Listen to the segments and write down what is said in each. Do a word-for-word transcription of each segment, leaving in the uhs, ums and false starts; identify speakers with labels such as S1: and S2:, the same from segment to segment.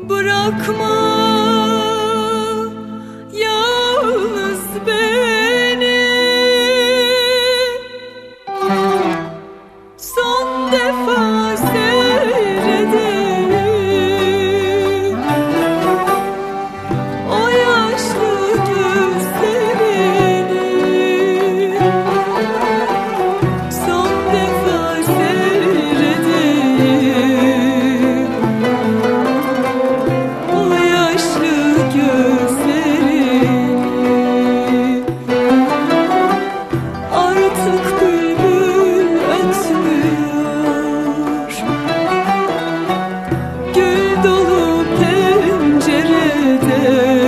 S1: Bırakma yalnız beni, son defa seyredeyim o yaşlı gözlerini, son defa seyredeyim o yaşlı gözlerini. Artık bülbül ötmüyor, gül dolu pencerede,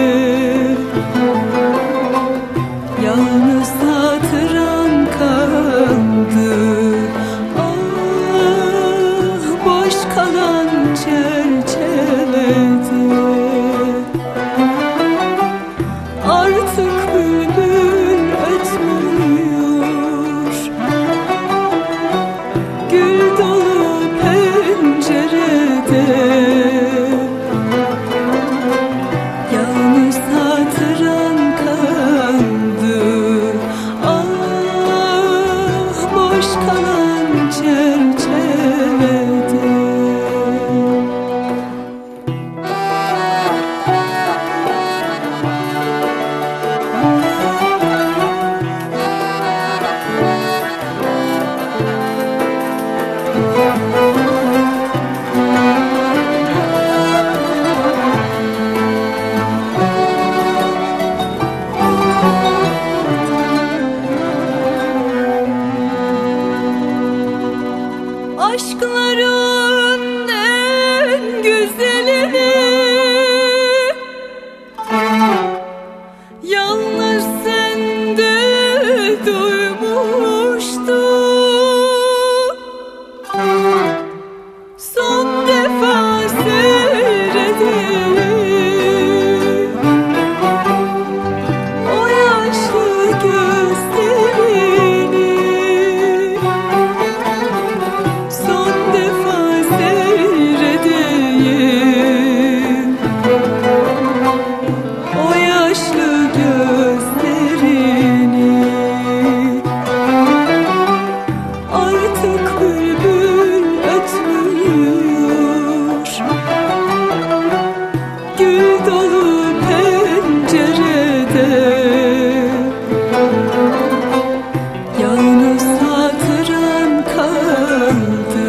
S1: yalnız hatıran kaldı. Ah, boş kalan çerçevede. Artık bülbül ötmüyor, gül dolu pencerede, yalnız hatıran kaldı. Ah, boş kalan çerçevede. Aşkların en güzelini yalnız sende duymuştum. Son defa seyredeyim o yaşlı gözlerini, son defa seyredeyim o yaşlı gözlerini. Artık bülbül ötmüyor, gül dolu pencerede, yalnız hatıran kaldı.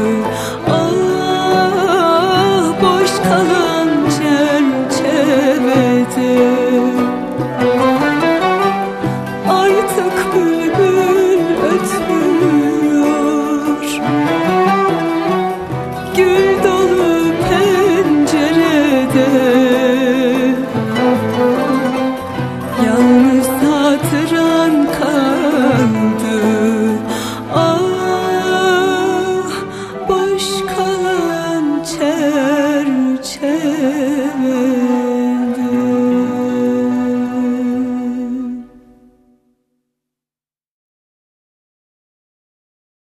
S1: Ah, boş kalan çerçevede. Artık bülbül ötmüyor, gül dolu pencerede, yalnız hatıran